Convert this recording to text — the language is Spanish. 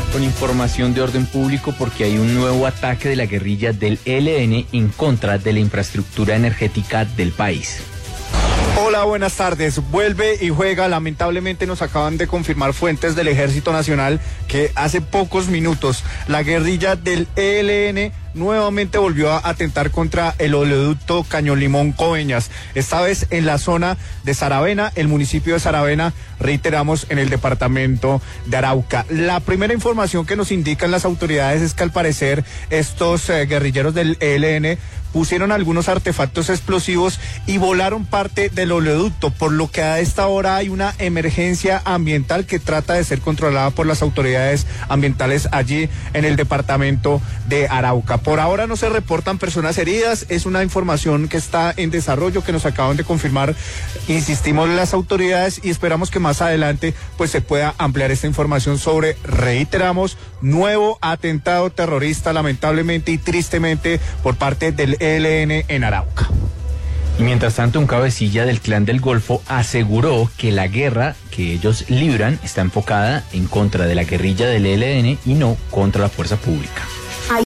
Con información de orden público porque hay un nuevo ataque de la guerrilla del ELN en contra de la infraestructura energética del país. Hola, buenas tardes. Vuelve y juega. Lamentablemente nos acaban de confirmar fuentes del Ejército Nacional que hace pocos minutos la guerrilla del ELN nuevamente volvió a atentar contra el oleoducto Caño-Limón-Coveñas, esta vez en la zona de Saravena, el municipio de Saravena, reiteramos, en el departamento de Arauca. La primera información que nos indican las autoridades es que al parecer estos guerrilleros del ELN pusieron algunos artefactos explosivos y volaron parte del oleoducto, por lo que a esta hora hay una emergencia ambiental que trata de ser controlada por las autoridades ambientales allí en el departamento de Arauca. Por ahora no se reportan personas heridas, es una información que está en desarrollo, que nos acaban de confirmar, insistimos, las autoridades, y esperamos que más adelante pues se pueda ampliar esta información sobre, reiteramos, nuevo atentado terrorista lamentablemente y tristemente por parte del ELN en Arauca. Y mientras tanto, un cabecilla del Clan del Golfo aseguró que la guerra que ellos libran está enfocada en contra de la guerrilla del ELN y no contra la fuerza pública.